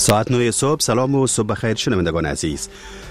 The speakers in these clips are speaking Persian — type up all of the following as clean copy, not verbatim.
ساعت 9 صبح. سلام و صبح بخیر شنوندگان عزیز.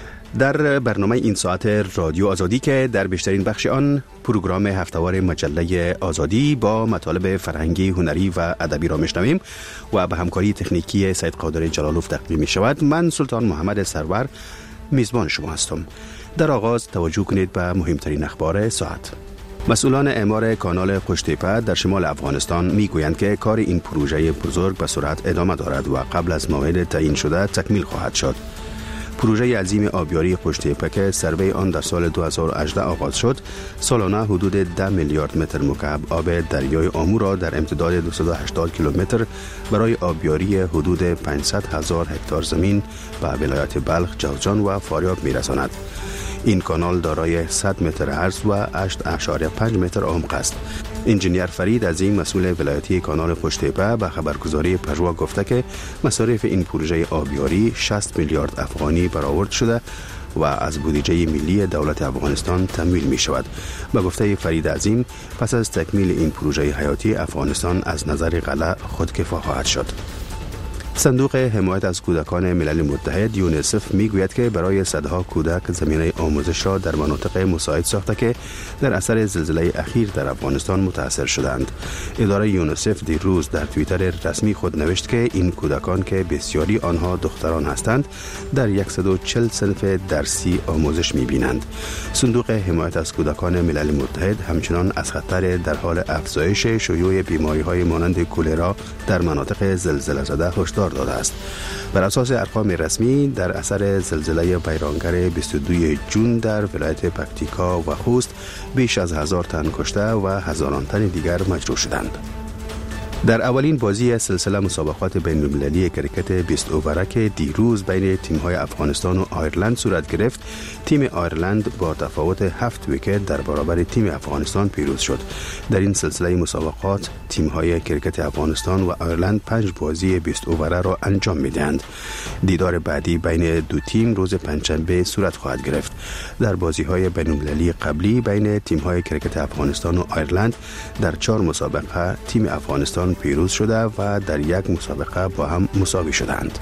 در برنامه این ساعت رادیو آزادی که در بیشترین بخش آن پروگرام هفته‌وار مجله آزادی با مطالب فرهنگی، هنری و ادبی را میشنویم و به همکاری تکنیکی سید قادر جلالوف تقدیم می شود. من سلطان محمد سرور میزبان شما هستم. در آغاز توجه کنید به مهمترین اخبار ساعت. مسئولان اعمار کانال پشتیپه در شمال افغانستان میگویند که کار این پروژه بزرگ به سرعت ادامه دارد و قبل از موعد تعیین شده تکمیل خواهد شد. پروژه عظیم آبیاری پشتیپه که سروی آن در سال 2018 آغاز شد، سالانه حدود 10 میلیارد متر مکعب آب دریای آمو را در امتداد 280 کیلومتر برای آبیاری حدود 500,000 هکتار زمین به ولایت بلخ، جوزجان و فاریاب میرساند. این کانال دارای 100 متر عرض و 8.5 متر عمق است. انجینیر فرید عظیم مسئول ولایتی کانال پشتیپه به خبرگزاری پژوا گفته که مصارف این پروژه آبیاری 60 میلیارد افغانی برآورد شده و از بودجه ملی دولت افغانستان تمویل می شود. به گفته فرید عظیم، پس از تکمیل این پروژه حیاتی افغانستان از نظر غله خودکفا خواهد شد. صندوق حمایت از کودکان ملل متحد یونیسف میگوید که برای صدها کودک زمینه آموزش را در مناطق مساعد ساخته که در اثر زلزله اخیر در افغانستان متاثر شدند. اداره یونیسف دیروز در توییتر رسمی خود نوشت که این کودکان که بسیاری آنها دختران هستند در 140 صنف درسی آموزش میبینند. صندوق حمایت از کودکان ملل متحد همچنان از خطر در حال افزایش شیوع بیماری‌های مانند کولرا در مناطق زلزله زده هشدار داده است. بر اساس ارقام رسمی در اثر زلزله ویرانگر 22 جون در ولایت پکتیکا و خوست بیش از 1000 تن کشته و هزاران تن دیگر مجروح شدند. در اولین بازی سلسله مسابقات بین‌المللی کرکت 20 اووره که دیروز بین تیم‌های افغانستان و آیرلند صورت گرفت، تیم آیرلند با تفاوت 7 ویکت در برابر تیم افغانستان پیروز شد. در این سلسله مسابقات تیم‌های کرکت افغانستان و آیرلند 5 بازی 20 اووره را انجام می‌دهند. دیدار بعدی بین دو تیم روز پنجشنبه صورت خواهد گرفت. در بازی‌های بین‌المللی قبلی بین تیم‌های کرکت افغانستان و آیرلند در 4 مسابقه تیم افغانستان پیروز شده و در 1 مسابقه با هم مساوی شدند.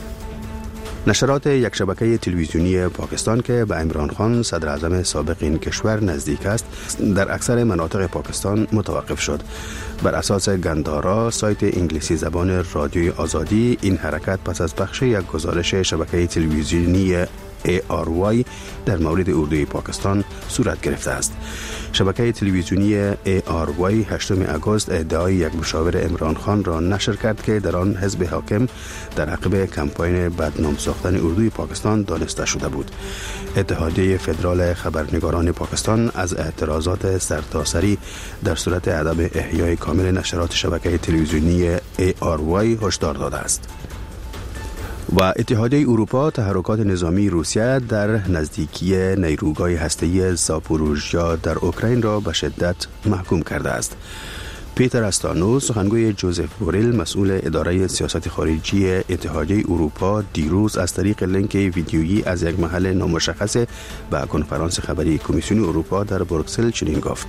نشرات یک شبکه تلویزیونی پاکستان که به عمران خان صدر اعظم سابق این کشور نزدیک است در اکثر مناطق پاکستان متوقف شد. بر اساس گندارا سایت انگلیسی زبان رادیوی آزادی، این حرکت پس از پخش یک گزارش شبکه تلویزیونی ARY در مورد اردوی پاکستان صورت گرفته است. شبکه تلویزیونی ARY 8 آگوست ادعای یک مشاور عمران خان را نشر کرد که در آن حزب حاکم در عقب کمپاین بدنام ساختن اردوی پاکستان دانسته شده بود. اتحادیه فدرال خبرنگاران پاکستان از اعتراضات سرتاسری در صورت عدم احیای کامل نشرات شبکه تلویزیونی ARY هشدار داده است. و اتحادیه اروپا تحرکات نظامی روسیه در نزدیکی نیروگاه هسته‌ای زاپوروژیا در اوکراین را به شدت محکوم کرده است. پیتر استانو، سخنگوی جوزف بوریل، مسئول اداره سیاست خارجی اتحادیه اروپا، دیروز از طریق لینک ویدیویی از یک محل نامشخص به کنفرانس خبری کمیسیون اروپا در بروکسل چنین گفت: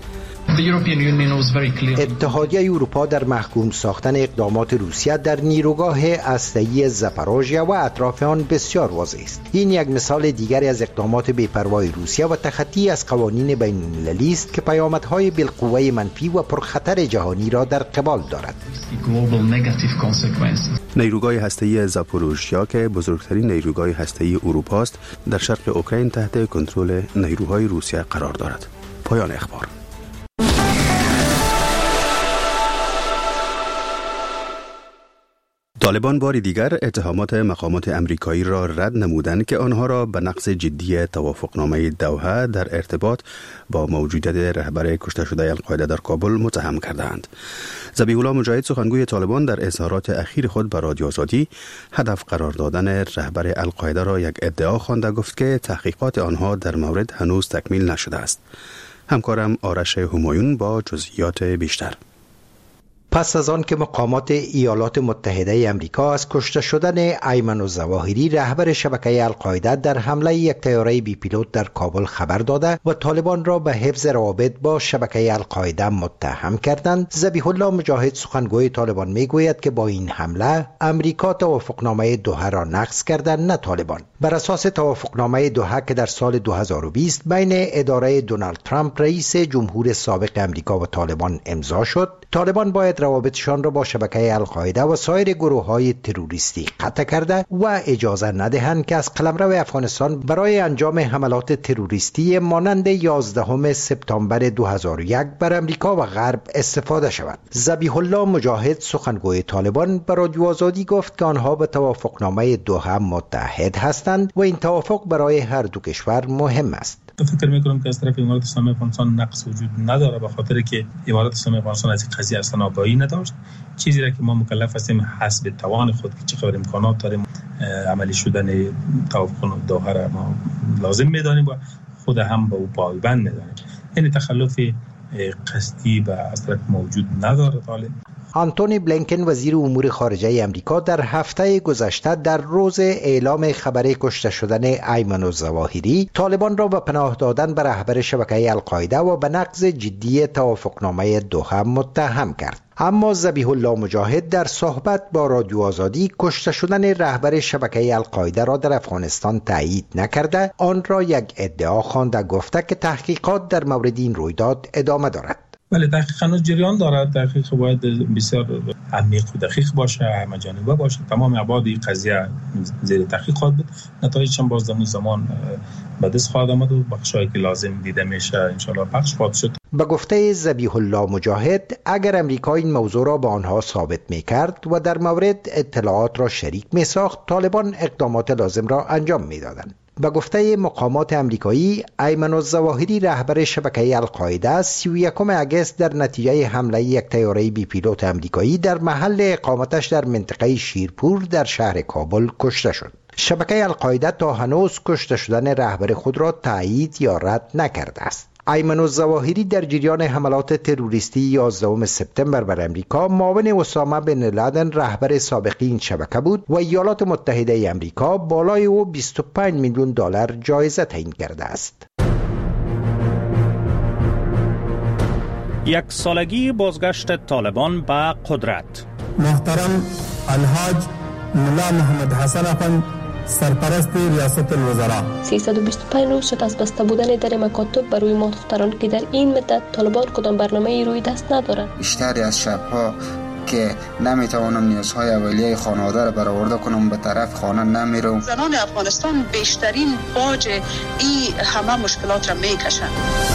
اتحادیه اروپا در محکوم ساختن اقدامات روسیه در نیروگاه هسته‌ای زاپاروژیا و اطراف آن بسیار واضح است. این یک مثال دیگری از اقدامات بی‌پروای روسیه و تخطی از قوانین بین‌المللی است که پیامدهای بالقوه منفی و پرخطر جهانی را در قبال دارد. نیروگاه هسته‌ای زاپاروژیا که بزرگترین نیروگاه هسته‌ای اروپا است، در شرق اوکراین تحت کنترل نیروهای روسیه قرار دارد. پایان اخبار. طالبان بار دیگر اتهامات مقامات امریکایی را رد نمودند که آنها را به نقض جدی توافقنامه دوحه در ارتباط با موجودیت رهبر کشته شده القاعده در کابل متهم کردند. ذبیح الله مجاهد، سخنگوی طالبان، در اظهارات اخیر خود به رادیو آزادی هدف قرار دادن رهبر القاعده را یک ادعا خوانده گفت که تحقیقات آنها در مورد هنوز تکمیل نشده است. همکارم آرش همایون با جزئیات بیشتر. پس از آن که مقامات ایالات متحده آمریکا از کشته شدن ایمن الظواهری رهبر شبکه القاعده در حمله یک طیاره بی پیلوت در کابل خبر داده و طالبان را به حفظ روابط با شبکه القاعده متهم کردند، ذبیح الله مجاهد سخنگوی طالبان میگوید که با این حمله امریکا توافقنامه دوحه را نقض کرده، نه طالبان. بر اساس توافقنامه دوحه که در سال 2020 بین اداره دونالد ترامپ رئیس جمهور سابق امریکا و طالبان امضا شد، طالبان باید روابطشان را با شبکه القاعده و سایر گروه‌های تروریستی قطع کرده و اجازه ندهند که از قلمرو افغانستان برای انجام حملات تروریستی مانند 11 سپتامبر 2001 بر امریکا و غرب استفاده شود. ذبیح الله مجاهد سخنگوی طالبان به رادیو آزادی گفت که آنها به توافقنامه دوحه متحد هستند و این توافق برای هر دو کشور مهم است. فکر میکنم که از طرف امارات اسلامی افغانستان نقص وجود نداره، به خاطر که امارات اسلامی افغانستان از این قضیه اصلا آگاهی نداشت. چیزی را که ما مکلف هستیم حسب توان خود که چقدر امکانات داریم عملی شدن توافق دوحه را ما لازم میدانیم و خود هم به او پایبند میدانیم. یعنی تخلف قصدی و از طرف موجود نداره. آنتونی بلینکن وزیر امور خارجه امریکا در هفته گذشته در روز اعلام خبر کشته شدن ایمن الظواهری طالبان را به پناه دادن به رهبر شبکه القاعده و به نقض جدی توافقنامه دوحه متهم کرد. اما ذبیح الله مجاهد در صحبت با رادیو آزادی کشته شدن رهبر شبکه القاعده را در افغانستان تایید نکرده، آن را یک ادعا خوانده، گفته که تحقیقات در مورد این رویداد ادامه دارد. ولی تحقیق هنوز جریان دارد. تحقیق باید بسیار عمیق و دقیق باشه، همه‌جانبه باشه. تمام ابعاد این قضیه زیر تحقیق خواهد بود. نتایجش هم باز در زمان به دست خواهد آمد و بخشایی که لازم دیده میشه ان شاء الله پخش خواهد شد. به گفته ذبیح الله مجاهد، اگر امریکا این موضوع را به آنها ثابت می‌کرد و در مورد اطلاعات را شریک می‌ساخت، طالبان اقدامات لازم را انجام می‌دادند. به گفته مقامات امریکایی، ایمن الظواهری رهبر شبکه القاعده 31 اگست در نتیجه حمله یک طیاره بی پیلوت امریکایی در محل اقامتش در منطقه شیرپور در شهر کابل کشته شد. شبکه القاعده تا هنوز کشته شدن رهبر خود را تایید یا رد نکرده است. ایمن الظواهری در جریان حملات تروریستی 11 سپتامبر بر امریکا معاون اسامه بن لادن رهبر سابق این شبکه بود و ایالات متحده امریکا بالای او 25 میلیون دلار جایزه تعیین کرده است. یک سالگی بازگشت طالبان به قدرت. محترم الحاج ملا محمد حسن افند سرپرست ریاست الوزراء 325 روز شد از بسته بودن در مکاتب بر روی ما دختران که در این مدت طالبان کدام برنامه‌ای روی دست ندارند. بیشتری از شب‌ها که نمیتوانم نیازهای اولیه خانواده را برآورده کنم به طرف خانه نمیرم. زنان افغانستان بیشترین باج این همه مشکلات را میکشند.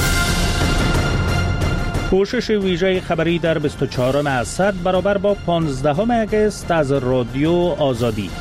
پوشش ویژه خبری در 24 اسد برابر با 15 اگست از رادیو آزادی.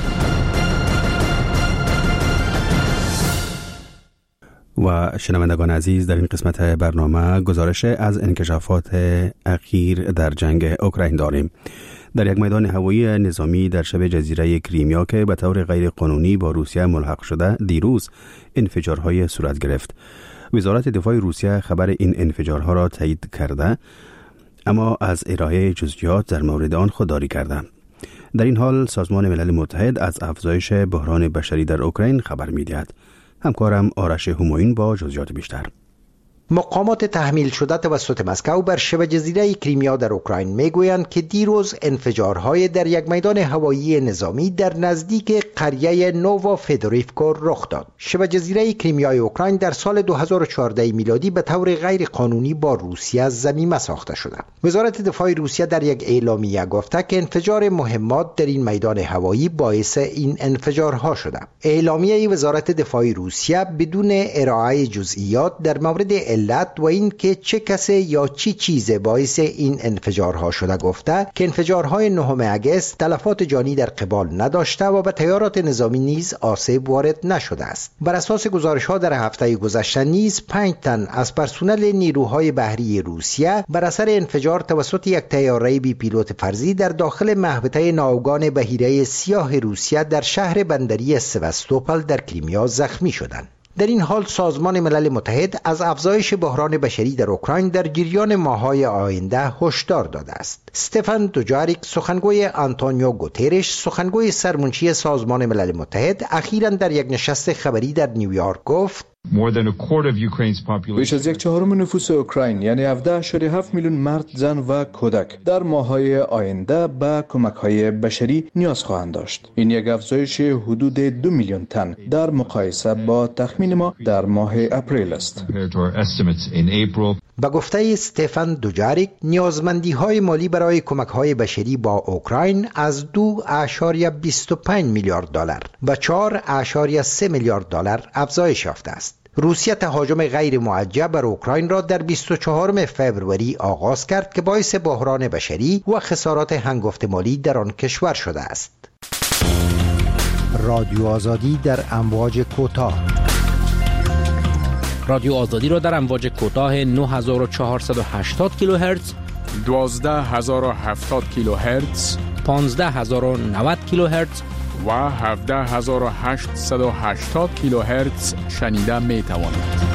و شنوندگان عزیز، در این قسمت برنامه گزارش از انکشافات اخیر در جنگ اوکراین داریم. در یک میدان هوایی نظامی در شبه جزیره کریمیا که به طور غیر قانونی با روسیه ملحق شده، دیروز انفجارهای صورت گرفت. وزارت دفاع روسیه خبر این انفجارها را تایید کرده، اما از ارائه جزئیات در مورد آن خودداری کرده. در این حال سازمان ملل متحد از افزایش بحران بشری در اوکراین خبر می‌دهد. همکارم آرش همایون با جزئیات بیشتر. مقامات تحمیل شده توسط مسکو بر شبه جزیره کریمیا در اوکراین میگویند که دیروز انفجارهای در یک میدان هوایی نظامی در نزدیک قریه نووا فدوریفکو رخ داد. شبه جزیره کریمیای اوکراین در سال 2014 میلادی به طور غیر قانونی با روسیه ضمیمه ساخته شده. وزارت دفاع روسیه در یک اعلامیه گفته که انفجار مهمات در این میدان هوایی باعث این انفجارها شده. اعلامیه وزارت دفاع روسیه بدون ارائه جزئیات در مورد علت و این که چه کسی یا چی چیز باعث این انفجارها شده گفته که انفجارهای 9 اگست تلفات جانی در قبال نداشته و به طیارات نظامی نیز آسیب وارد نشده است. بر اساس گزارش‌ها در هفته گذشته نیز 5 تن از پرسنل نیروهای بحری روسیه بر اثر انفجار توسط یک طیاره بی پیلوت فرضی در داخل محوطه ناوگان بحیره سیاه روسیه در شهر بندری سواستوپل در کریمیا زخمی شدند. در این حال سازمان ملل متحد از افزایش بحران بشری در اوکراین در جریان ماه‌های آینده هشدار داده است. استفان دوجاریک، سخنگوی آنتونیو گوترش، سخنگوی سرمنشی سازمان ملل متحد، اخیراً در یک نشست خبری در نیویورک گفت بیش از 1/4 نفوس اوکراین یعنی 17.7 میلیون مرد، زن و کودک در ماه‌های آینده به کمک‌های بشری نیاز خواهند داشت. این یک افزایش حدود 2 میلیون تن در مقایسه با تخمین ما در ماه اپریل است. با گفته استفان دوجاریک، نیازمندی‌های مالی برای کمک‌های بشری با اوکراین از 2.25 میلیارد دلار به 4.3 میلیارد دلار افزایش یافته است. روسیه تهاجم غیر موجه بر اوکراین را در 24 فوریه آغاز کرد که باعث بحران بشری و خسارات هنگفت مالی در آن کشور شده است. رادیو آزادی در امواج کوتاه. رادیو آزادی را در امواج کوتاه 9480 کیلوهرتز، 12070 کیلوهرتز، 15090 کیلوهرتز و 17880 کیلوهرتز شنیده می توانید.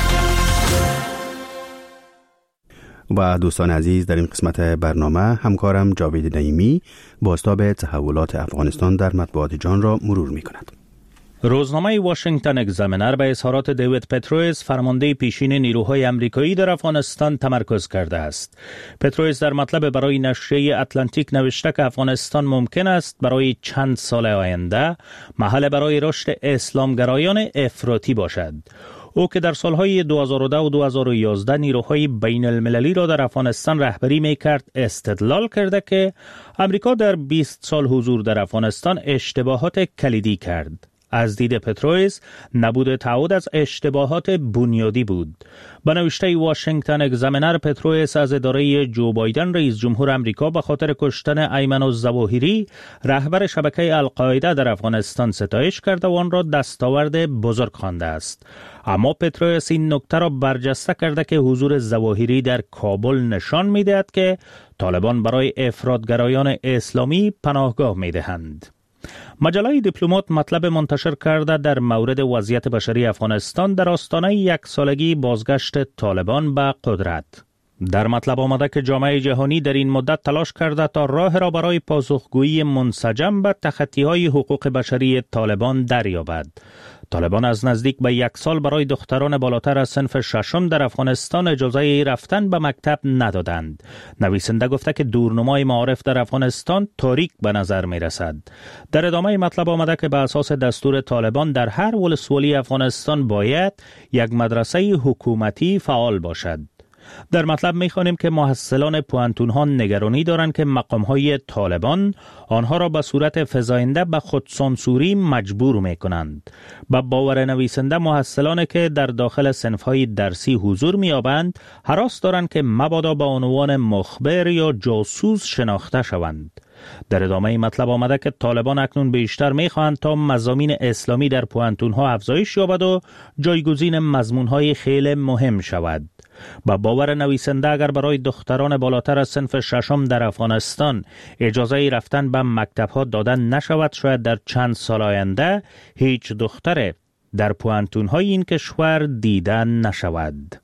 و دوستان عزیز، در این قسمت برنامه همکارم جاوید نعیمی بازتاب تحولات افغانستان در مطبوعات جهان را مرور می کند. روزنامه واشنگتن اگزامینر به اظهارات دیوید پترویس، فرمانده پیشین نیروهای آمریکایی در افغانستان تمرکز کرده است. پترویس در مطلب برای نشریه اتلانتیک نوشته که افغانستان ممکن است برای چند سال آینده محل برای رشد اسلامگرایان افراطی باشد. او که در سالهای 2010 و 2011 نیروهای بین المللی را در افغانستان رهبری می کرد، استدلال کرده که آمریکا در 20 سال حضور در افغانستان اشتباهات کلیدی کرد. از دید پترویس، نبود تعهد از اشتباهات بنیادی بود. به نوشته واشنگتن اگزامینر، پترویس از اداره جو بایدن رئیس جمهور آمریکا به خاطر کشتن ایمن الظواهری، رهبر شبکه القاعده در افغانستان، ستایش کرده و آن را دستاورد بزرگ خوانده است. اما پترویس این نکته را برجسته کرده که حضور ظواهری در کابل نشان می‌دهد که طالبان برای افراطگرایان اسلامی پناهگاه می‌دهند. مجله دیپلمات مطلب منتشر کرده در مورد وضعیت بشری افغانستان در آستانه 1 سالگی بازگشت طالبان به قدرت. در مطلب آمده که جامعه جهانی در این مدت تلاش کرده تا راه را برای پاسخگویی منسجم به تخطی‌های حقوق بشری طالبان دریابد. طالبان از نزدیک به 1 سال برای دختران بالاتر از صنف 6 در افغانستان اجازه رفتن به مکتب ندادند. نویسنده گفته که دورنمای معارف در افغانستان تاریک به نظر می رسد. در ادامه مطلب آمده که به اساس دستور طالبان در هر ولسوالی افغانستان باید یک مدرسه حکومتی فعال باشد. در مطلب می‌خوانیم که محصلان پوانتون‌ها نگرانی دارند که مقام‌های طالبان آنها را به صورت فزاینده به خودسانسوری مجبور می‌کنند. با باور نویسنده، محصلانی که در داخل صنف‌های درسی حضور می‌یابند هراس دارند که مبادا به عنوان مخبر یا جاسوس شناخته شوند. در ادامه مطلب آمده که طالبان اکنون بیشتر می‌خواهند تا مضامین اسلامی در پوانتون‌ها افزایش یابد و جایگزین مضمون‌های خیلی مهم شود. با باور نویسنده، اگر برای دختران بالاتر از صنف 6 در افغانستان اجازه رفتن به مکتب‌ها داده نشود، شاید در چند سال آینده هیچ دختر در پوانتون‌های این کشور دیده نشود.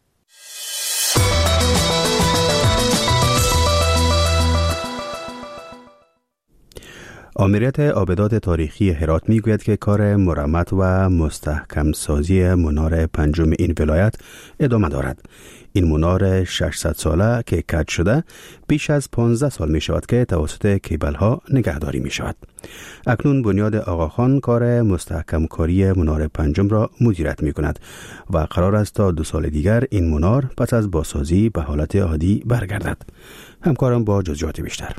آمریت آبدات تاریخی هرات میگوید که کار مرمت و مستحکم سازی منار 5 این ولایت ادامه دارد. این منار 600 ساله که کج شده بیش از 15 سال می شود که توسط کیبل ها نگهداری می شود. اکنون بنیاد آقاخان کار مستحکم کاری منار 5 را مدیریت می کند و قرار است تا 2 سال دیگر این منار پس از بازسازی به حالت عادی برگردد. همکارم با جزئیات بیشتر.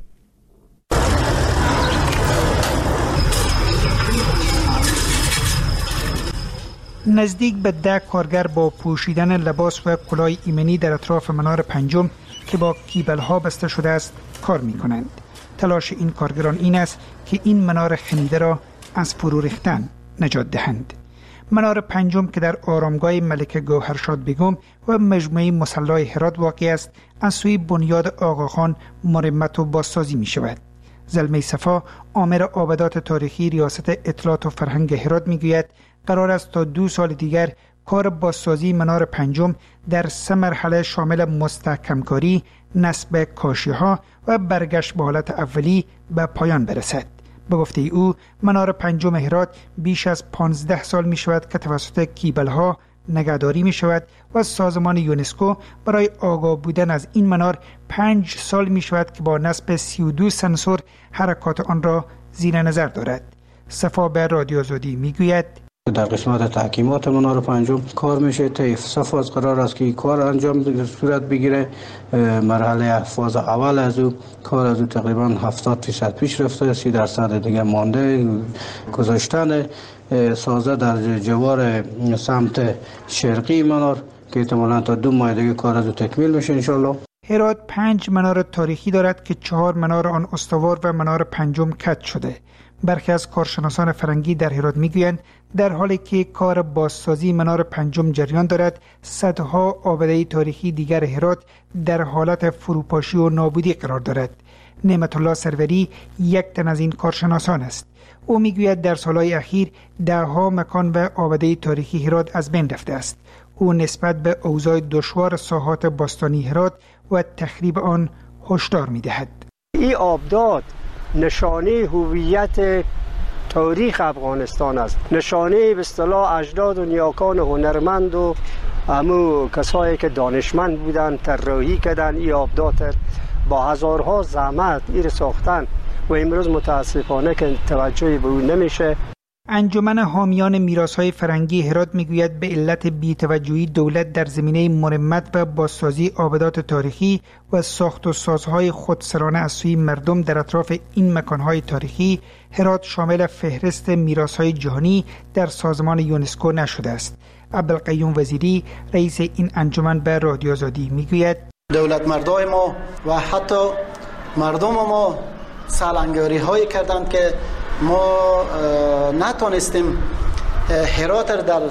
نزدیک به 10 کارگر با پوشیدن لباس و کلاه ایمنی در اطراف منار 5 که با کیبل ها بسته شده است کار می کنند. تلاش این کارگران این است که این منار خمیده را از فرو ریختن نجات دهند. منار 5 که در آرامگاه ملکه گوهرشاد بیگم و مجموعه مصلی هرات واقع است، از سوی بنیاد آقاخان مرمت و بازسازی می شود. زلمه صفا، آمر آبدات تاریخی ریاست اطلاعات و فرهنگ هرات میگوید قرار است تا 2 سال دیگر کار بازسازی منار پنجم در 3 مرحله شامل مستحکمکاری، نصب کاشی‌ها و برگشت به حالت اولی به پایان برسد. به گفته او منار پنجم هرات بیش از 15 سال می شود که توسط کیبل‌ها نگهداری می شود و سازمان یونسکو برای آگاه بودن از این منار 5 سال می شود که با نصب 32 سنسور حرکات آن را زیر نظر دارد. صفا به رادیو آزادی می گوید در قسمت تحکیمات منار پنجم کار میشه. طیف صفاز قرار است که کار انجام صورت بگیره. مرحله فاز اول از او کار از او تقریبا 70% پیش رفته، 30% دیگه مانده. گذاشتن سازه در جوار سمت شرقی منار که احتمالاً تا 2 ماه دیگه کار از او تکمیل میشه انشالله. هرات 5 منار تاریخی دارد که 4 منار آن استوار و منار پنجم کج شده. برخی از کارشناسان فرنگی در هرات میگویند در حالی که کار بازسازی منار پنجم جریان دارد، صدها آبده تاریخی دیگر هرات در حالت فروپاشی و نابودی قرار دارد. نعمت الله سروری یک تن از این کارشناسان است. او میگوید در سالهای اخیر 10 مکان و آبده تاریخی هرات از بین رفته است. او نسبت به اوضاع دشوار ساحات باستانی هرات و تخریب آن هشدار میدهد. این آبدات نشانه هویت تاریخ افغانستان است، نشانه به اصطلاح اجداد و نیاکان هنرمند و همو کسایی که دانشمند بودن طراحی کردن این آبدات با هزارها زحمت این ساختن و امروز متاسفانه که توجهی به اون نمیشه. انجمن حامیان میراث‌های فرهنگی هرات میگوید به علت بی‌توجهی دولت در زمینه مرمت و بازسازی آبدات تاریخی و ساخت و سازهای خودسرانه از سوی مردم در اطراف این مکانهای تاریخی، هرات شامل فهرست میراث‌های جهانی در سازمان یونسکو نشده است. عبدالقیوم وزیری رئیس این انجمن به رادیو آزادی میگوید دولت مردای ما و حتی مردم ما سالنگاری هایی کردند که ما نتونستیم هرات در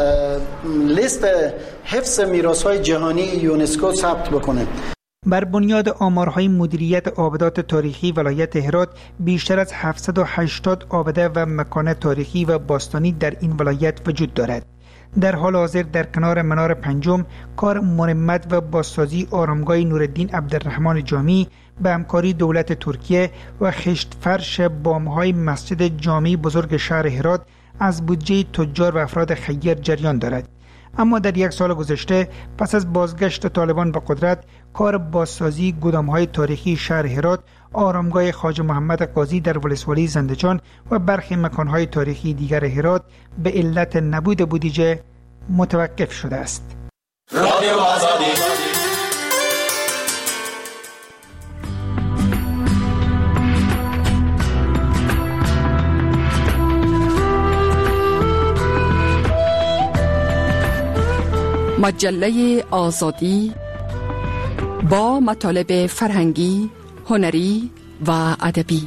لیست حفظ میراث‌های جهانی یونسکو ثبت بکنیم. بر بنیاد آمارهای مدیریت آبدات تاریخی ولایت هرات بیشتر از 780 آبده و مکان تاریخی و باستانی در این ولایت وجود دارد. در حال حاضر در کنار منار پنجم کار مرمت و بازسازی آرامگاه نورالدین عبدالرحمن جامی به همکاری دولت ترکیه و خشت فرش بامهای مسجد جامع بزرگ شهر هرات از بودجه تجار و افراد خیر جریان دارد. اما در 1 سال گذشته پس از بازگشت طالبان به قدرت، کار بازسازی گدامهای تاریخی شهر هرات، آرامگاه خواجه محمد قاضی در ولسوالی زندجان و برخی مکانهای تاریخی دیگر هرات به علت نبود بودجه متوقف شده است. رادیو آزادی. مجله آزادی با مطالب فرهنگی، هنری و ادبی.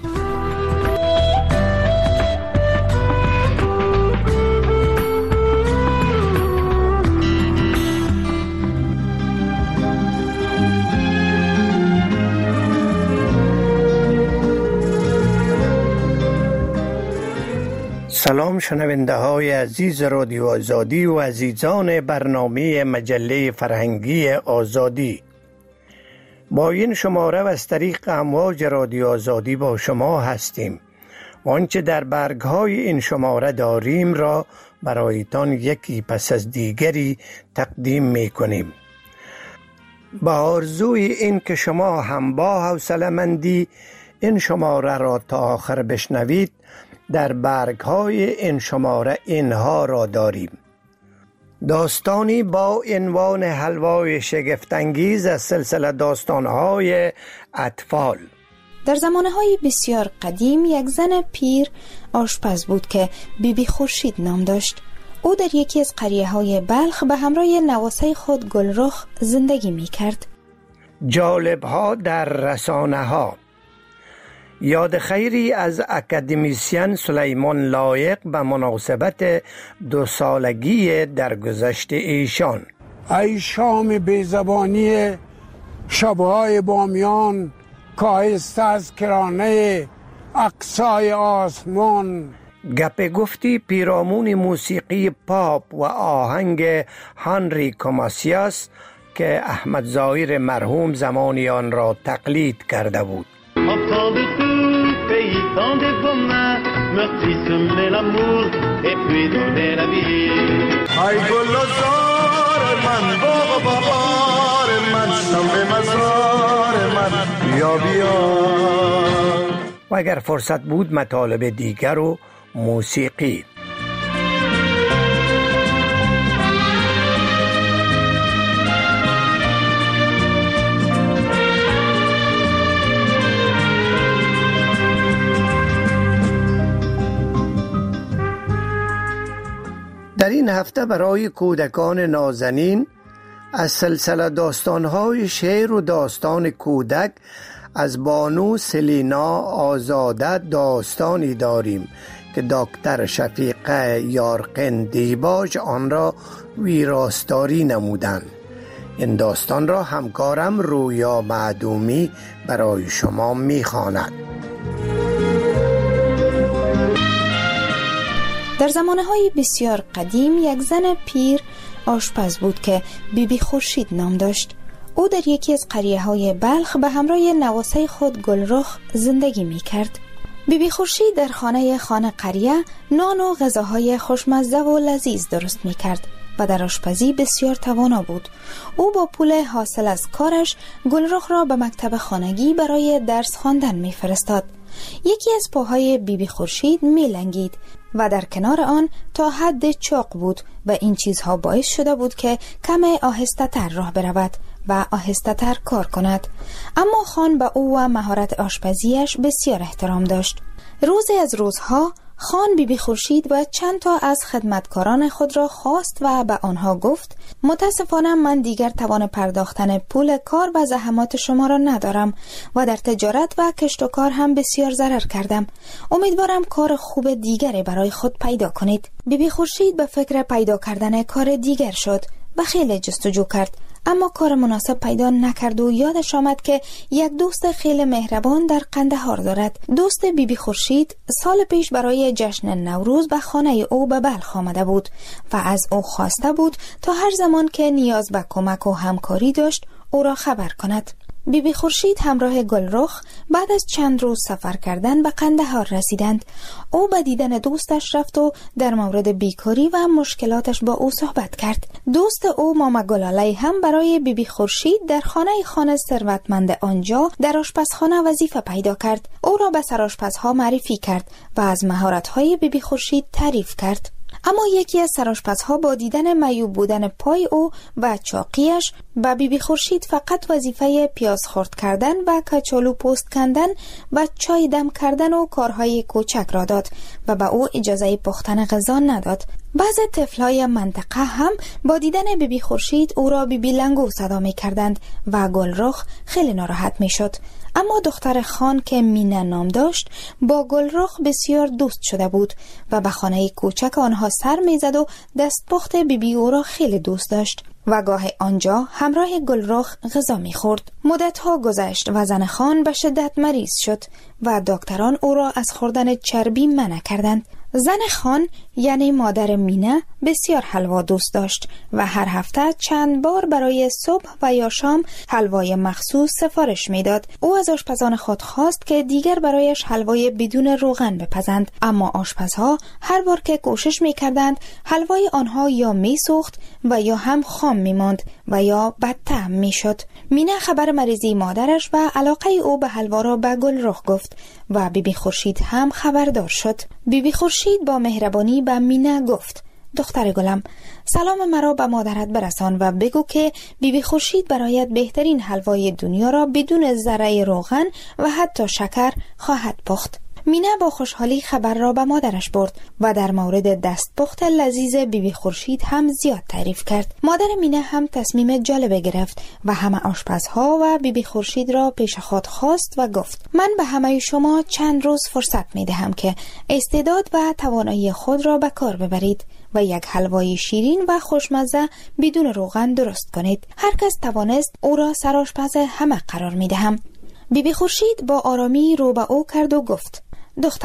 سلام شنونده های عزیز رادیو آزادی و عزیزان برنامه مجله فرهنگی آزادی. با این شماره و از طریق امواج رادیو آزادی با شما هستیم. آنچه در برگ های این شماره داریم را برایتان یکی پس از دیگری تقدیم می کنیم. با آرزوی این که شما هم با حوصله‌مندی این شماره را تا آخر بشنوید، در برگ های این شماره اینها را داریم: داستانی با عنوان حلوای شگفت‌انگیز از سلسله داستان‌های اطفال. در زمانه‌های بسیار قدیم یک زن پیر آشپز بود که بیبی خورشید نام داشت. او در یکی از قریه‌های بلخ به همراه نواسه خود گلرخ زندگی می‌کرد. جالب‌ها در رسانه‌ها. یاد خیری از اکادمیسین سلیمان لایق به مناسبت 2 سالگی درگذشت ایشان. ای شام بیزبانی شبهای بامیان، کاهسته از کرانه اقصای آسمان. گپ گفتی پیرامون موسیقی پاپ و آهنگ هنری کاماسیاس که احمد ظاهر مرحوم زمانی آن را تقلید کرده بود. ای گلزار من باغ بهار من شم مزار من بیا بیا. و اگر فرصت بود مطالب دیگر و موسیقی. در این هفته برای کودکان نازنین از سلسله داستان‌های شعر و داستان کودک از بانو سلینا آزاده داستانی داریم که دکتر شفیقه یارقین دیباج آن را ویراستاری نمودند. این داستان را همکارم رویا معدومی برای شما می‌خواند. در زمانه‌های بسیار قدیم یک زن پیر آشپز بود که بیبی خورشید نام داشت. او در یکی از قریه‌های بلخ به همراه نواسه خود گلرخ زندگی می‌کرد. بیبی خورشید در خانه قریه نان و غذاهای خوشمزه و لذیذ درست می‌کرد و در آشپزی بسیار توانا بود. او با پول حاصل از کارش گلرخ را به مکتب خانگی برای درس خواندن می‌فرستاد. یکی از پاهای بیبی خورشید می‌لنگید و در کنار آن تا حد چاق بود و این چیزها باعث شده بود که کم آهسته تر راه برود و آهسته تر کار کند. اما خان به او و مهارت آشپزیش بسیار احترام داشت. روزی از روزها خان بیبی خورشید و چند تا از خدمتکاران خود را خواست و به آنها گفت: متاسفانه من دیگر توان پرداختن پول کار و زحمات شما را ندارم و در تجارت و کشت و کار هم بسیار ضرر کردم. امیدوارم کار خوب دیگری برای خود پیدا کنید. بیبی خورشید به فکر پیدا کردن کار دیگر شد و خیلی جستجو کرد، اما کار مناسب پیدا نکرد و یادش آمد که یک دوست خیلی مهربان در قندهار دارد. دوست بیبی خورشید سال پیش برای جشن نوروز به خانه او به بلخ آمده بود و از او خواسته بود تا هر زمان که نیاز به کمک و همکاری داشت او را خبر کند. بیبی خورشید همراه گلرخ بعد از چند روز سفر کردن به قندهار رسیدند. او به دیدن دوستش رفت و در مورد بیکاری و مشکلاتش با او صحبت کرد. دوست او ماما گلالی هم برای بیبی خورشید در خانه ثروتمند آنجا در آشپزخانه وظیفه پیدا کرد. او را به سرآشپزها معرفی کرد و از مهارت‌های بیبی خورشید تعریف کرد. اما یکی از سرآشپزها با دیدن معیوب بودن پای او و چاقیش به بیبی خورشید فقط وظیفه پیاز خرد کردن و کچالو پوست کندن و چای دم کردن و کارهای کوچک را داد و به او اجازه پختن غذا نداد. بعض طفلای منطقه هم با دیدن بیبی خورشید او را بیبی لنگو صدا می کردند و گلرخ خیلی ناراحت می شد. اما دختر خان که مینا نام داشت با گلرخ بسیار دوست شده بود و به خانه کوچک آنها سر میزد و دستپخت بیبی او را خیلی دوست داشت و گاه آنجا همراه گلرخ غذا میخورد. مدتها گذشت و زن خان به شدت مریض شد و دکتران او را از خوردن چربی منع کردند. زن خان یعنی مادر مینا بسیار حلوا دوست داشت و هر هفته چند بار برای صبح و یا شام حلوای مخصوص سفارش میداد. او از آشپزان خود خواست که دیگر برایش حلوای بدون روغن بپزند، اما آشپزها هر بار که کوشش میکردند حلوای آنها یا میسوخت و یا هم خام میماند و یا بدطعم میشد. مینا خبر مریضی مادرش و علاقه او به حلوا را به گلرخ گفت و بیبی خورشید هم خبردار شد. بیبی خورشید با مهربانی به مینا گفت: دختر گلم، سلام مرا به مادرت برسان و بگو که بیبی خورشید برایت بهترین حلوای دنیا را بدون ذره روغن و حتی شکر خواهد پخت. مینا با خوشحالی خبر را به مادرش برد و در مورد دستپخت لذیذ بیبی خورشید هم زیاد تعریف کرد. مادر مینا هم تصمیم جالب گرفت و همه آشپزها و بیبی خورشید را پیش خود خواست و گفت: من به همه شما چند روز فرصت می دهم که استعداد و توانایی خود را به کار ببرید و یک حلوای شیرین و خوشمزه بدون روغن درست کنید. هر کس توانست او را سرآشپز همه قرار می دهم. بیبی خورشید با آرامی رو به او کرد و گفت: دخترم،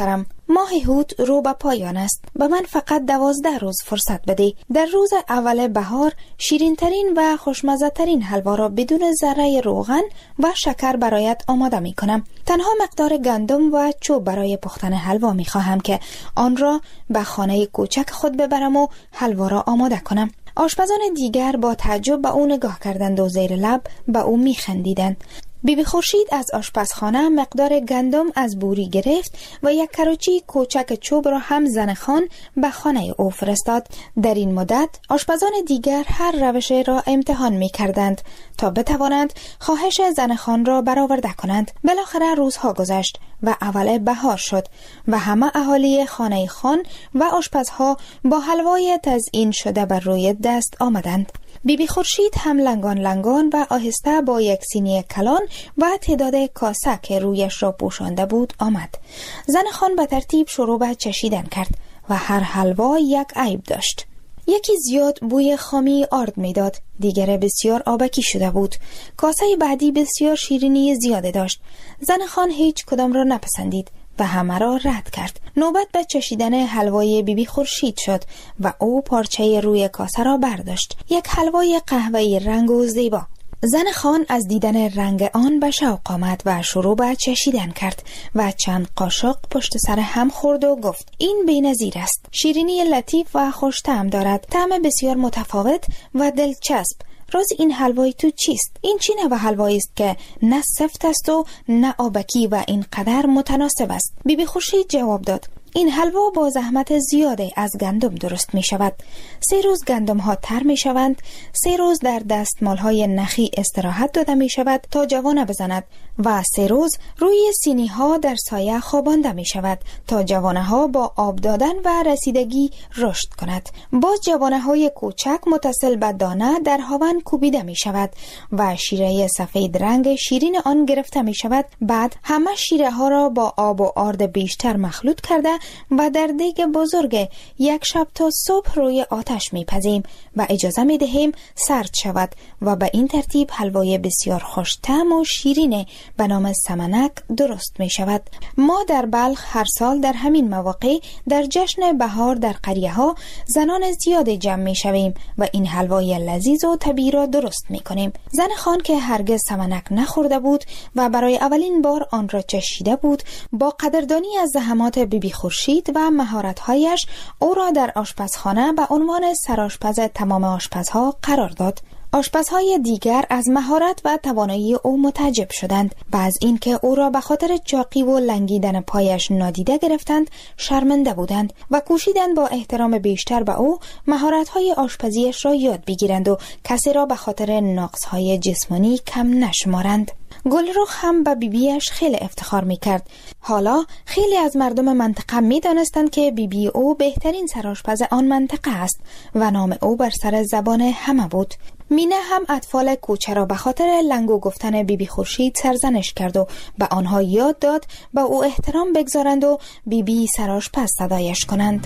ماه هوت رو به پایان است. به من فقط 12 روز فرصت بده. در روز اول بهار شیرین‌ترین و خوشمزه‌ترین حلوا را بدون ذره روغن و شکر برایت آماده می کنم. تنها مقدار گندم و چوب برای پختن حلوا می خواهم که آن را به خانه کوچک خود ببرم و حلوا را آماده کنم. آشپزان دیگر با تعجب به او نگاه کردند و زیر لب به او می خندیدند. بیبی خورشید از آشپزخانه مقدار گندم از بوری گرفت و یک کراچی کوچک چوب را هم زن خان به خانه او فرستاد. در این مدت آشپزان دیگر هر روش را امتحان می کردند تا بتوانند خواهش زن خان را برآورده کنند. بالاخره روزها گذشت و اول بهار شد و همه اهالی خانه خان و آشپزها با حلوای تزیین شده بر روی دست آمدند. بیبی خورشید هم لنگان و آهسته با یک سینی کلان و تعداد کاسه که رویش را پوشانده بود آمد. زن خان به ترتیب شروع به چشیدن کرد و هر حلوا یک عیب داشت. یکی زیاد بوی خامی آرد میداد، دیگر بسیار آبکی شده بود. کاسه بعدی بسیار شیرینی زیاده داشت. زن خان هیچ کدام را نپسندید و همه را رد کرد. نوبت به چشیدن حلوای بیبی خورشید شد و او پارچه روی کاسه را برداشت. یک حلوای قهوه‌ای رنگ و زیبا. زن خان از دیدن رنگ آن به شوق آمد و شروع به چشیدن کرد و چند قاشق پشت سر هم خورد و گفت این بی‌نظیر است. شیرینی لطیف و خوش طعم دارد. طعم بسیار متفاوت و دلچسب. راز این حلوای تو چیست؟ این چی نوع حلوایی است که نه سفت است و نه آبکی و اینقدر متناسب است؟ بیبی خورشید جواب داد این حلوا با زحمت زیاده از گندم درست می شود. 3 روز گندم ها تر می شوند. 3 روز در دستمال های نخی استراحت داده می شود تا جوانه بزند و 3 روز روی سینی ها در سایه خوابانده می شود تا جوانه ها با آب دادن و رسیدگی رشد کند. باز جوانه های کوچک متصل به دانه در هاون کوبیده می شود و شیره سفید رنگ شیرین آن گرفته می شود. بعد همه شیره ها را با آب و آرد بیشتر مخلوط کرده و در دیگ بزرگ یک شب تا صبح روی آتش میپزیم و اجازه میدهیم سرد شود و به این ترتیب حلوای بسیار خوش طعم و شیرین به نام سمنک درست می شود. ما در بلخ هر سال در همین مواقع در جشن بهار در قریه ها زنان زیاد جمع می شویم و این حلوای لذیذ و طبیعی را درست می کنیم. زن خان که هرگز سمنک نخورده بود و برای اولین بار آن را چشیده بود با قدردانی از زحمات بیبی خورشید و مهارت‌هایش او را در آشپزخانه به عنوان سرآشپز تمام آشپزها قرار داد. آشپزهای دیگر از مهارت و توانایی او متعجب شدند و از اینکه او را به خاطر چاقی و لنگیدن پایش نادیده گرفتند شرمنده بودند و کوشیدند با احترام بیشتر به او مهارت‌های آشپزیش را یاد بگیرند و کسی را به خاطر نقص‌های جسمانی کم نشمارند. گلرخ هم به بیبیش خیلی افتخار میکرد. حالا خیلی از مردم منطقه میدانستند که بیبی او بهترین سرآشپز آن منطقه است و نام او بر سر زبان همه بود. مینه هم اطفال کوچه را به خاطر لنگو گفتن بیبی خورشید سرزنش کرد و به آنها یاد داد به او احترام بگذارند و بیبی سرآشپز صدایش کنند.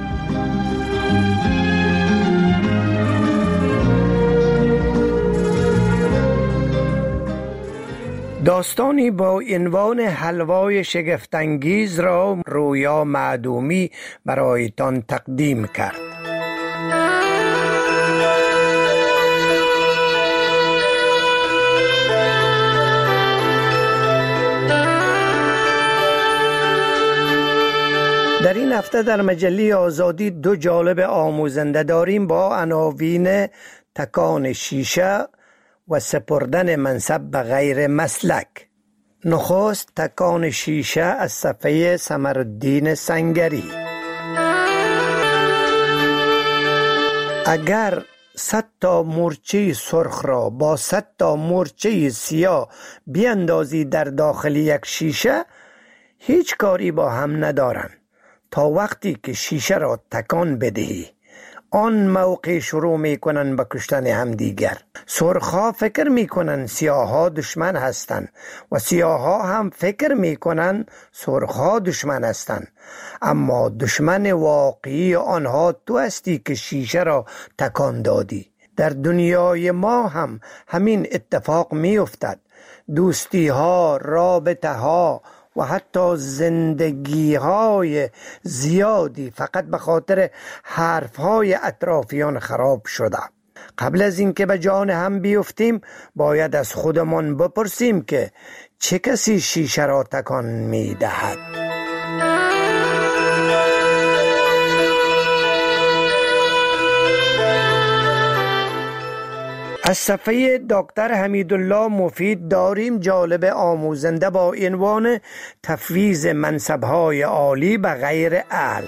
داستانی با عنوان حلوای شگفت‌انگیز را رویا معدومی برایتان تقدیم کرد. در این هفته در مجله آزادی 2 جالب آموزنده داریم با عناوین تکان شیشه و سپردن منصب به غیر مسلک. نخست تکان شیشه از صفحه سمرالدین سنگری. اگر 100 تا مورچه سرخ را با 100 تا مورچه سیاه بیاندازی در داخل یک شیشه هیچ کاری با هم ندارند تا وقتی که شیشه را تکان بدهی. آن موقع شروع میکنن به کشتن همدیگر. سرخا فکر میکنن سیاها دشمن هستند و سیاها هم فکر میکنن سرخا دشمن هستند، اما دشمن واقعی آنها تو هستی که شیشه را تکان دادی. در دنیای ما هم همین اتفاق میافتد. دوستی ها، رابطه ها و حتی زندگی‌های زیادی فقط به خاطر حرف‌های اطرافیان خراب شده. قبل از اینکه به جان هم بیفتیم باید از خودمان بپرسیم که چه کسی شیشه را تکان می‌دهد. از صفحه دکتر حمیدالله مفید داریم جالب آموزنده با عنوان تفویض منصب‌های عالی به غیر اهل.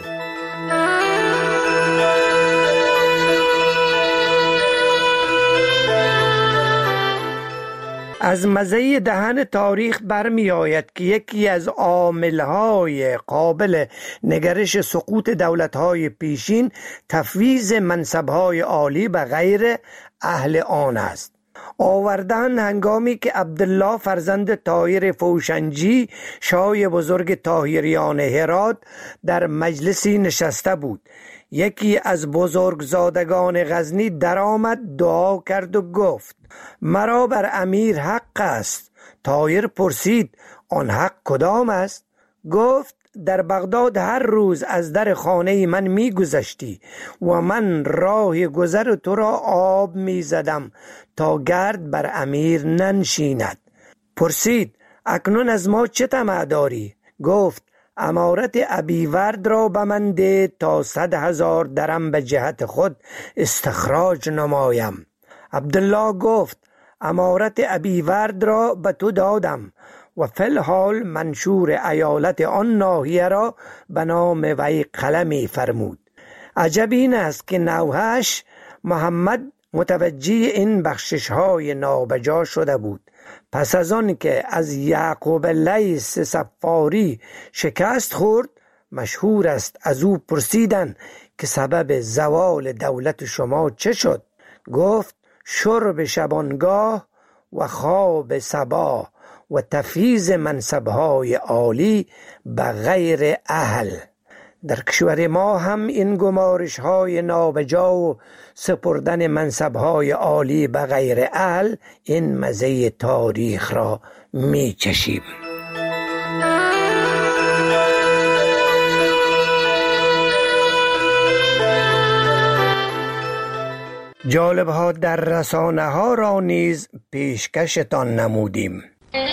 از مزه دهن تاریخ برمی آید که یکی از عامل‌های قابل نگرش سقوط دولت‌های پیشین تفویض منصب‌های عالی به غیر اهل آن است. آوردن هنگامی که عبدالله فرزند طاهر فوشنجی شاه بزرگ طاهریان هرات در مجلسی نشسته بود. یکی از بزرگزادگان غزنی درآمد، دعا کرد و گفت مرا بر امیر حق است. طاهر پرسید آن حق کدام است؟ گفت در بغداد هر روز از در خانه من می گذشتی و من راه گذر تو را آب می زدم تا گرد بر امیر ننشیند. پرسید اکنون از ما چه طمع داری؟ گفت امارت ابیورد را به من ده تا 100,000 درم به جهت خود استخراج نمایم. عبدالله گفت امارت ابیورد را به تو دادم و فی الحال منشور ایالت آن ناحیه را به نام وی قلمی فرمود. عجب این است که نوحش محمد متوجه این بخشش های نابجا شده بود. پس از آن که از یعقوب لیث صفاری شکست خورد، مشهور است از او پرسیدند که سبب زوال دولت شما چه شد؟ گفت شرب شبانگاه و خواب صباح و تفویض منصب‌های عالی به غیر اهل. در کشور ما هم این گمارش‌های نابجا و سپردن منصب‌های عالی به غیر اهل این مزه تاریخ را می‌چشیم. جالب‌ها در رسانه‌ها را نیز پیشکشتان نمودیم.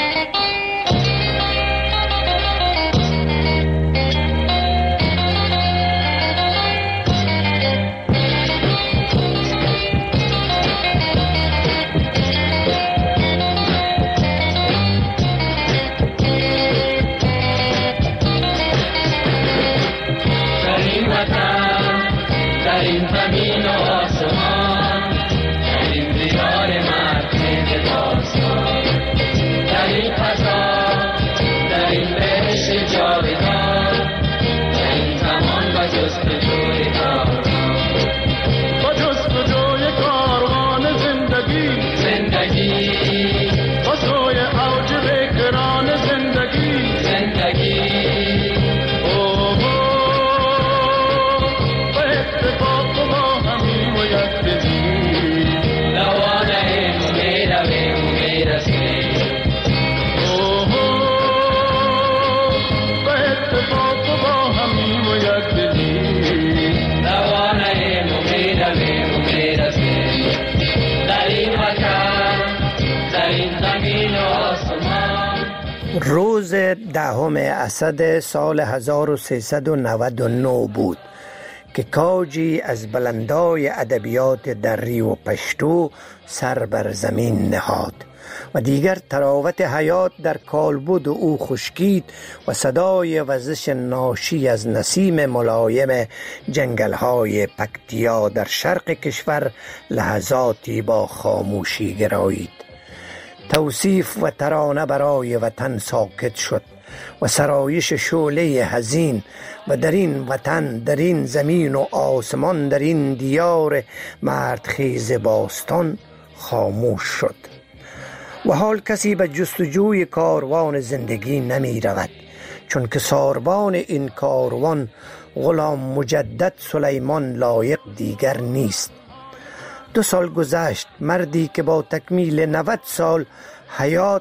روز 10 اسد سال 1399 بود که کاجی از بلندای ادبیات دری و پشتو سر بر زمین نهاد و دیگر تراوت حیات در کالبد او خشکید و صدای وزش ناشی از نسیم ملایم جنگل‌های پکتیا در شرق کشور لحظاتی با خاموشی گرایید. توصیف و ترانه برای وطن ساکت شد و سرایش شعله حزین و در این وطن، در این زمین و آسمان، در این دیار مردخیز باستان خاموش شد و حال کسی به جستجوی کاروان زندگی نمی رود، چون که ساربان این کاروان غلام مجدد سلیمان لایق دیگر نیست. 2 سال گذشت، مردی که با تکمیل 90 سال حیات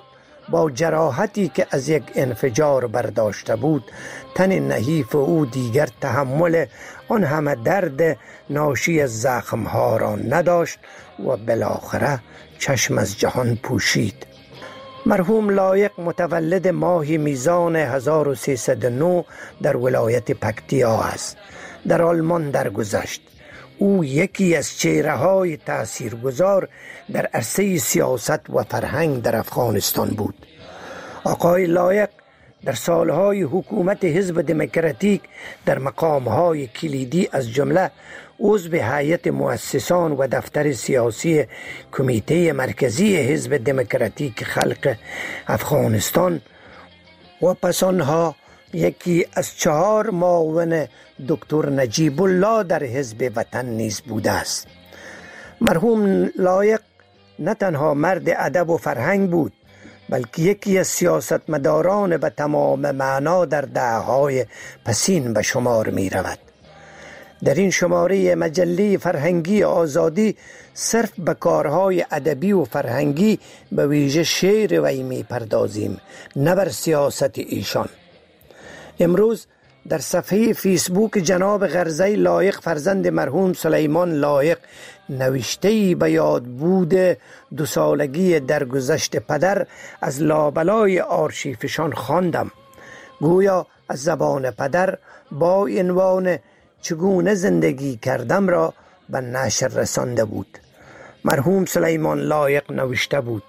با جراحتی که از یک انفجار برداشته بود، تن نحیف او دیگر تحمل آن همه درد ناشی از زخمها را نداشت و بالاخره چشم از جهان پوشید. مرحوم لایق متولد ماه میزان 1309 در ولایت پکتیا است. در آلمان درگذشت. او یکی از چهره‌های تاثیرگذار در عرصه سیاست و فرهنگ در افغانستان بود. آقای لایق در سالهای حکومت حزب دموکراتیک در مقامهای کلیدی از جمله عضو هیئت مؤسسان و دفتر سیاسی کمیته مرکزی حزب دموکراتیک خلق افغانستان و پس آنها یکی از 4 معاون دکتر نجیب الله در حزب وطن نیز بوده است. مرحوم لایق نه تنها مرد ادب و فرهنگ بود، بلکه یکی از سیاستمداران به تمام معنا در دهه‌های پسین به شمار می رود. در این شماره مجله فرهنگی آزادی صرف به کارهای ادبی و فرهنگی به ویژه شعر وی می پردازیم، نه بر سیاست ایشان. امروز در صفحه فیسبوک جناب غرزی لایق فرزند مرحوم سلیمان لایق نوشته‌ای به یاد بود 2 سالگی درگذشت پدر از لابلای آرشیفشان خواندم. گویا از زبان پدر با عنوان چگونه زندگی کردم را به نشر رسانده بود. مرحوم سلیمان لایق نوشته بود: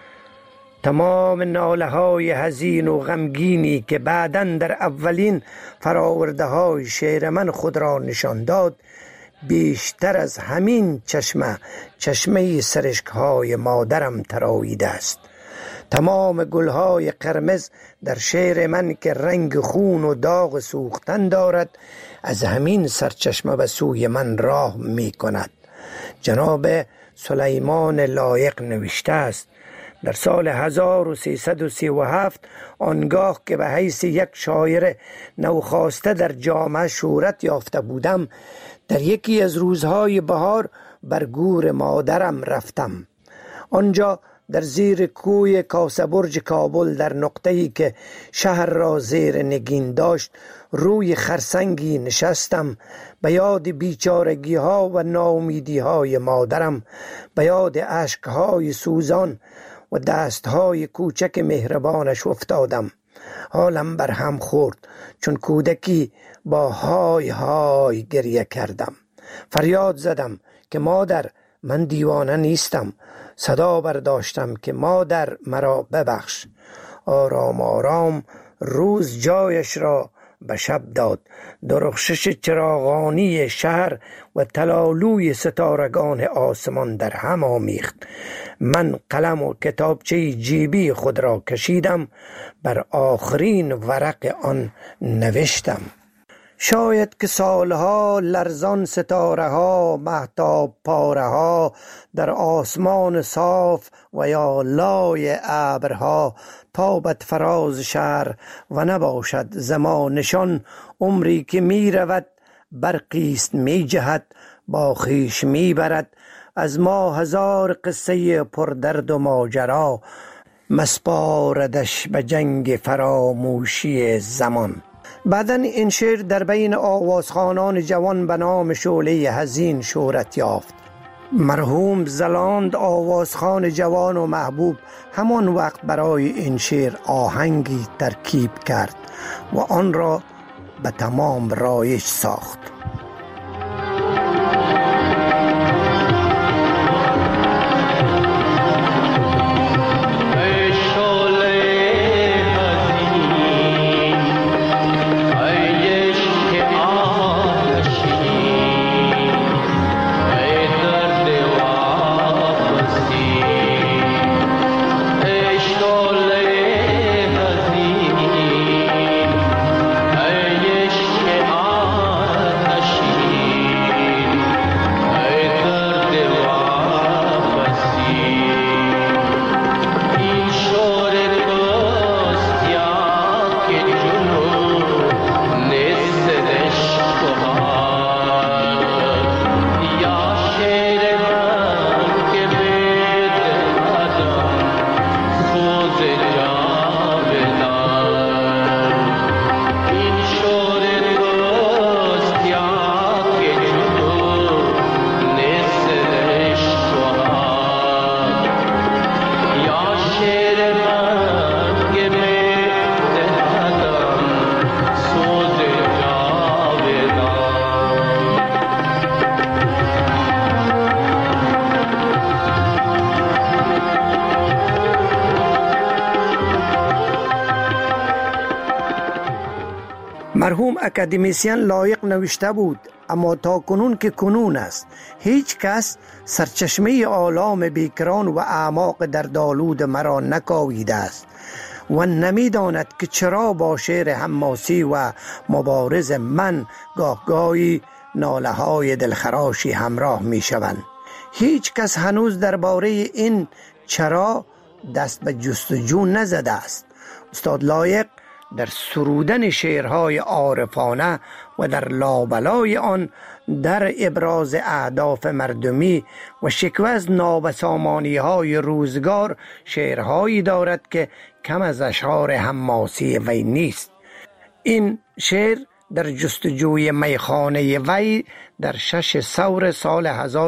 تمام ناله‌های حزین و غمگینی که بعداً در اولین فراورده‌های شعر من خود را نشان داد، بیشتر از همین چشمه سرشک‌های مادرم تراویده است. تمام گلهای قرمز در شعر من که رنگ خون و داغ سوختن دارد، از همین سرچشمه به سوی من راه می کند. جناب سلیمان لایق نوشته است: در سال 1337 آنگاه که به حیث یک شاعر نوخاسته در جامعه شهرت یافته بودم، در یکی از روزهای بهار بر گور مادرم رفتم. آنجا در زیر کوی کاسه‌برج کابل در نقطه‌ای که شهر را زیر نگین داشت روی خرسنگی نشستم. به یاد بیچارگی ها و ناامیدی های مادرم، به یاد اشک‌های سوزان و دستهای کوچک مهربانش افتادم. حالم بر هم خورد، چون کودکی با های های گریه کردم. فریاد زدم که مادر، من دیوانه نیستم. صدا برداشتم که مادر مرا ببخش. آرام آرام روز جایش را به شب داد. درخشش چراغانی شهر و تلالوی ستارگان آسمان در هم آمیخت. من قلم و کتابچه جیبی خود را کشیدم، بر آخرین ورق آن نوشتم: شاید که سالها لرزان ستاره ها، مهتاب پاره ها در آسمان صاف و یا لای ابرها تابت فراز شهر و نباشد زمانشان. عمری که می رود برقیست می جهد، با خویش می برد از ما هزار قصه پردرد و ماجرا، مسپاردش به جنگ فراموشی زمان. بعداً این شعر در بین آوازخوانان جوان به نام شعله حزین شهرت یافت. مرحوم زلاند آوازخوان جوان و محبوب همان وقت برای این شعر آهنگی ترکیب کرد و آن را به تمام رایج ساخت. مرحوم اکادمیسین لایق نوشته بود، اما تا کنون که کنون است هیچ کس سرچشمه آلام بیکران و اعماق دردآلود مرا نکاویده است و نمیداند که چرا با شعر حماسی و مبارز من گاهی ناله های دلخراشی همراه می شوند. هیچ کس هنوز درباره این چرا دست به جستجو نزده است. استاد لایق در سرودن شعرهای عارفانه و در لابلای آن در ابراز اهداف مردمی و شکوه از نابسامانی های روزگار شعرهایی دارد که کم از اشعار حماسی وی نیست. این شعر در جستجوی میخانه وی در 6 ثور سال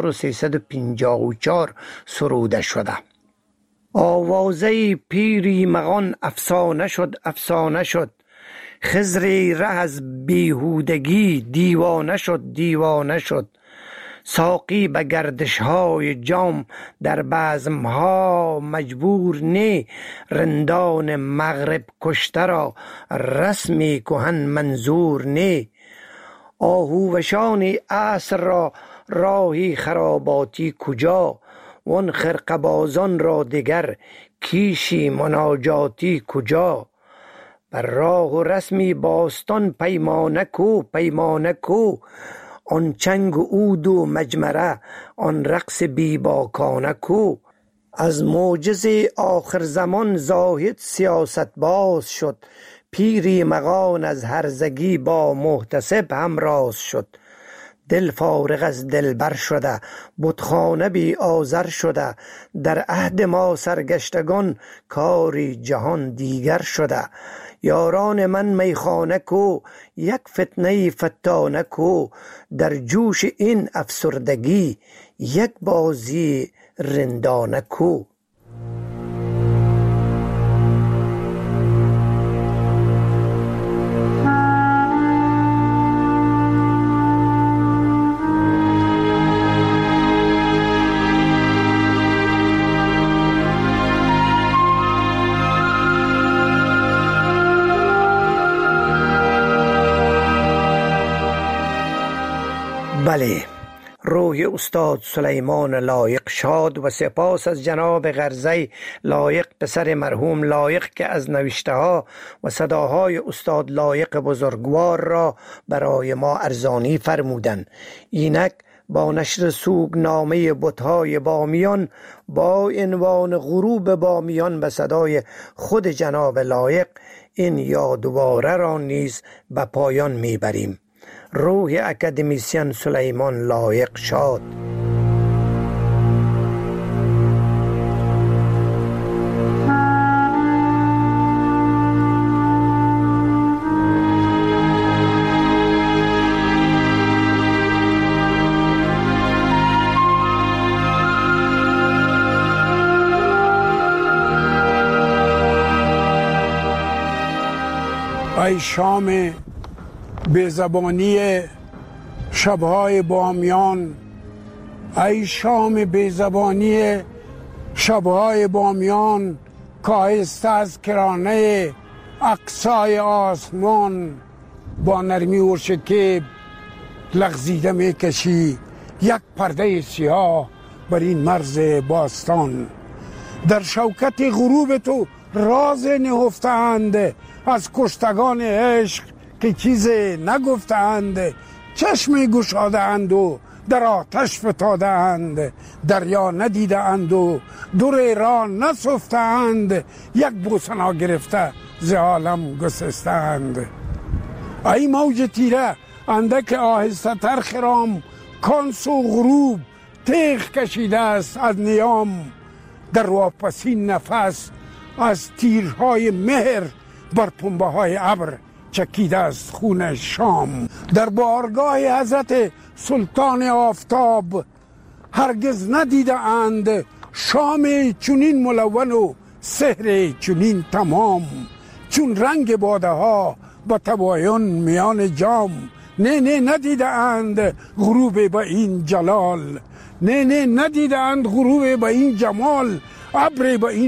1354 سروده شده. آوازه پیری مغان افسانه شد افسانه شد، خضری ره از بیهودگی دیوانه شد دیوانه شد. ساقی به گردش های جام در بزم ها مجبور نی، رندان مغرب کشته را رسمی کهن منظور نی. آهوشان عصر را راهی خراباتی کجا، وان خرقبازان را دیگر کیشی مناجاتی کجا. بر راه و رسمی باستان پیمانه کو پیمانه کو، آن چنگ و عود و مجمره آن رقص بیباکانه کو. از معجز آخر زمان زاهد سیاست باز شد، پیری مغان از هرزگی با محتسب همراز شد. دل فارغ از دلبر شده، بتخانه بی آذر شده، در عهد ما سرگشتگان کاری جهان دیگر شده. یاران من میخانه کو، یک فتنه فتانه کو، در جوش این افسردگی یک بازی رندانه کو. بله، روح استاد سلیمان لایق شاد و سپاس از جناب غرزی لایق پسر مرحوم لایق که از نوشته ها و صداهای استاد لایق بزرگوار را برای ما ارزانی فرمودند. اینک با نشر سوگنامه بت‌های بامیان با عنوان غروب بامیان به صدای خود جناب لایق این یادواره را نیز به پایان میبریم. روح اکادمیسین سلیمان لایق شاد. ای شام بیزبانی شبهای بامیان، ای شام بیزبانی شبهای بامیان، کاهسته از کرانه اقصای آسمان، با نرمی و شکیب لغزیده میکشی یک پرده سیاه بر این مرز باستان. در شوکت غروب تو راز نهفتند از کشتگان عشق که چیز نگفتند، چشم گشادند و در آتش فتادند، دریا ندیدند و در را نسفتند، یک بوسنا گرفته ز عالم گسستند. ای موج تیره اندک آهسته تر خرام، کان سو غروب تیغ کشیده است از نیام، در واپسین نفس از تیرهای مهر بر پنبه های ابر چکیده است خون شام. در بارگاه حضرت سلطان آفتاب هرگز ندیده اند شام چنین ملون و سحر چنین تمام، چون رنگ باده ها با تباین میان جام. نه ندیده اند غروب با این جلال، نه ندیده اند غروب با این جمال، ابر با این